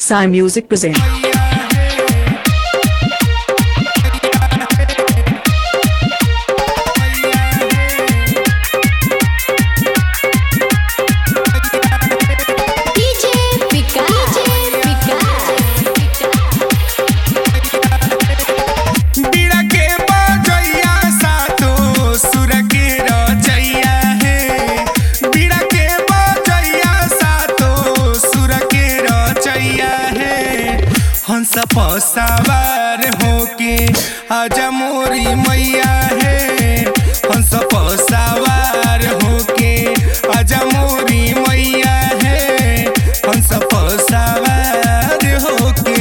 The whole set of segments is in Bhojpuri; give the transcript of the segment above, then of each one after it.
Sai Music present. हंस सवार होके आजा मोरी मैया है। हंस सवार होके आजा मोरी मैया है। हंस सवार होके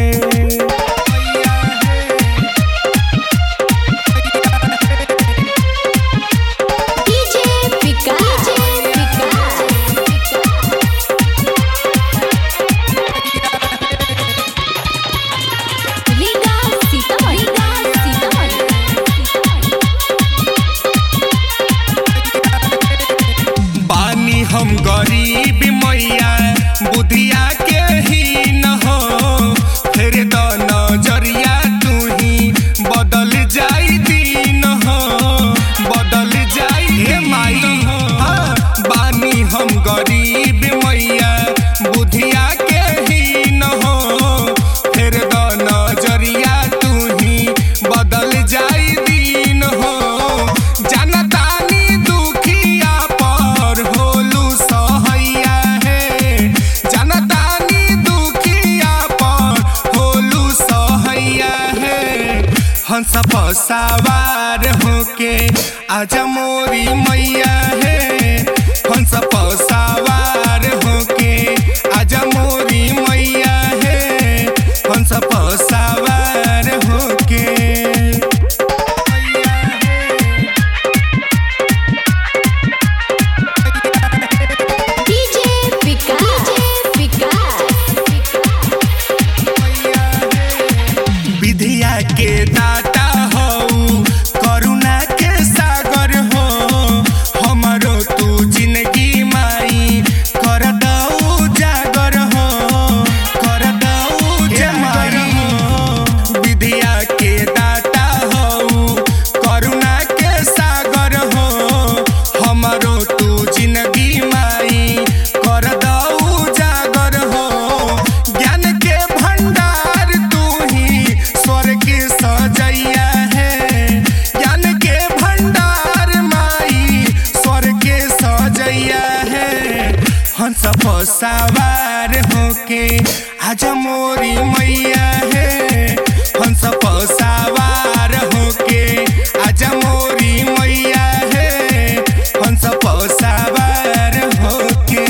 हम गरीब मैया बुधिया के ही न हो। फिर तो नजरिया तू ही बदल जाई दीन हो। बदल जाई हे माई हाँ। बानी हम गरीब मैया बुधिया के ही न हो। फिर तो नजरिया तू ही बदल जाई दीन हो। जनतानी दुखिया पर हो हंस सवार होके आजा मोरी मैया है। हंस सवार होके आजा मोरी मैया है। हंस सवार होके विधिया के दाता हो करुणा के सागर हो। हमरो तू जिंदगी माई कर दऊ जागर हो। कर दऊ जागर हो। विधिया के दाता हो करुणा के सागर हो। हमरो तू जिंदगी माई कर दऊ जागर हो। ज्ञान के भंडार तू ही स्वर्ग सजैया है। ज्ञान के भंडार माई स्वर्ग सजैया है। हंस सवार होके आजा मोरी मैया है। हंस सवार होके आजा मोरी मैया है। हंस सवार होके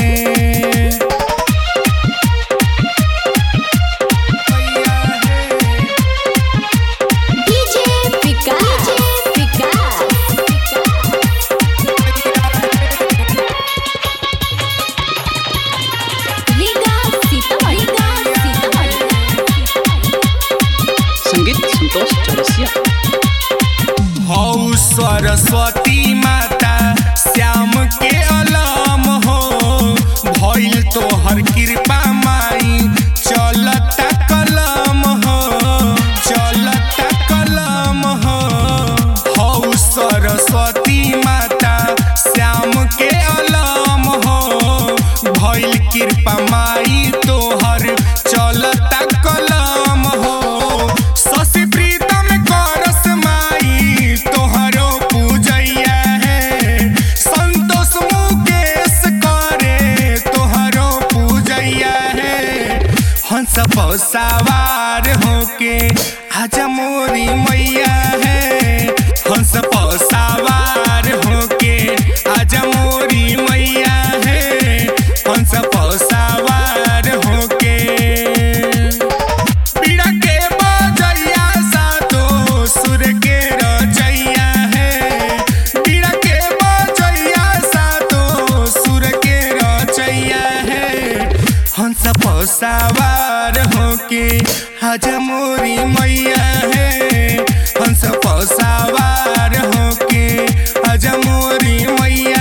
संगीत संतोष चौरसिया। हौ सरस्वती माता श्याम के अलम हो। भइल तोहर कृपा माई चलता कलम हो। चलता कलम हो। हौ सरस्वती माता श्याम के अलम हो। भइल कृपा माई तोहर चलता कलम हो। शशि प्रीतम करस माई तोहरो पूजैया है। संतोष मुकेश करे तोहरो पूजैया है। हंस सवार होके आजा मोरी मैया है। हंस सवार होके आजा मोरी मैया है। हंस सवार होके पीड़ा के बजैया सातो सुर के रचैया है। पीड़ा के बजैया सातो सुर के रचैया है। हंस सवार होके आजा मोरी मैया है। हंस सवार होके आजा मोरी मैया